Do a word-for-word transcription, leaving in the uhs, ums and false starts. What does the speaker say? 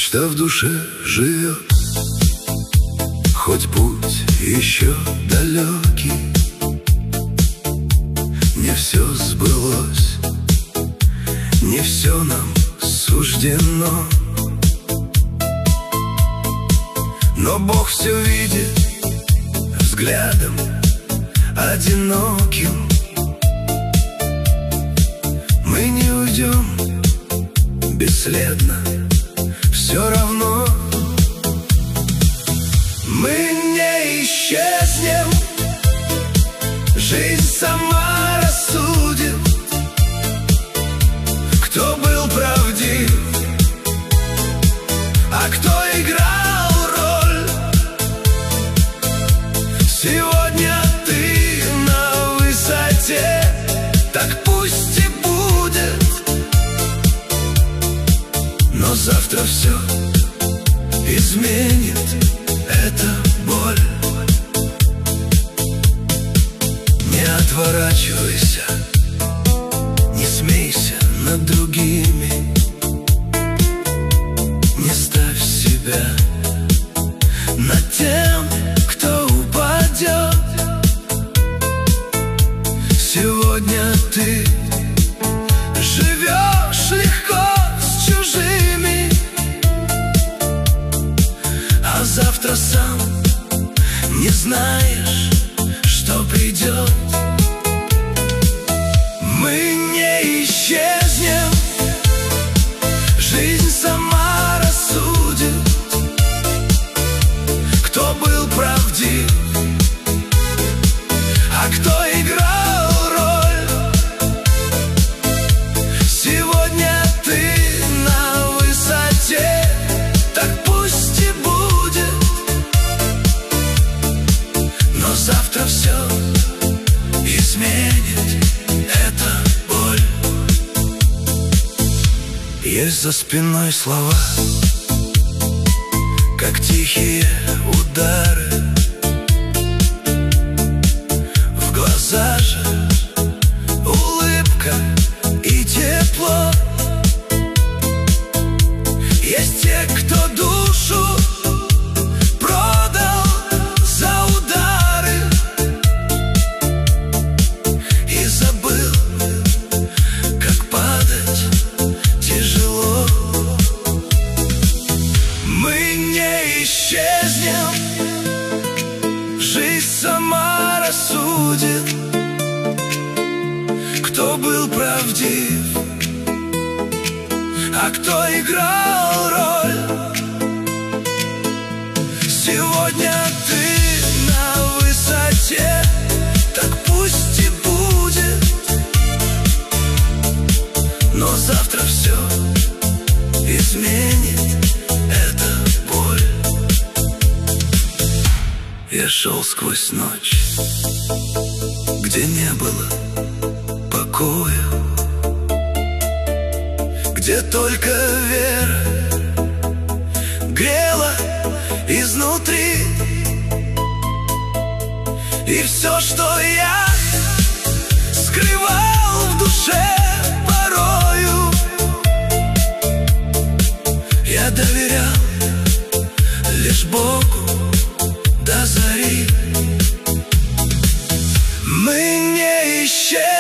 что в душе живет. Хоть путь еще далекий, не все сбылось, не все нам суждено. Но Бог все видит взглядом одиноким. Мы не уйдем бесследно, все равно. Мы не исчезнем, жизнь сама рассудит, кто был правдив, а кто играл роль. Сегодня ты на высоте, так пусть и будет. Но завтра все изменит эта боль. Не отворачивайся, не смейся над другими, не ставь себя над тем, кто упадет. Сегодня ты живешь легко с чужими, а завтра сам не знаешь, что придет. Мы не исчезнем, жизнь сама рассудит, кто был правдив, а кто играл роль. Сегодня ты на высоте, так пусть и будет. Но завтра все изменит эта боль. Есть за спиной слова, как тихие удары. В глаза же улыбка и тепло. Есть те, кто душу продал за удары и забыл, как падать тяжело. Мы не исчезнем, жизнь сама рассудит, кто был правдив, а кто играл роль. Сегодня ты на высоте, так пусть и будет. Но завтра все изменит эта боль. Я шел сквозь ночь, где не было покоя, где только вера грела изнутри. И все, что я скрывал в душе порою, я доверял лишь Богу до зари. Мы не исчезнем,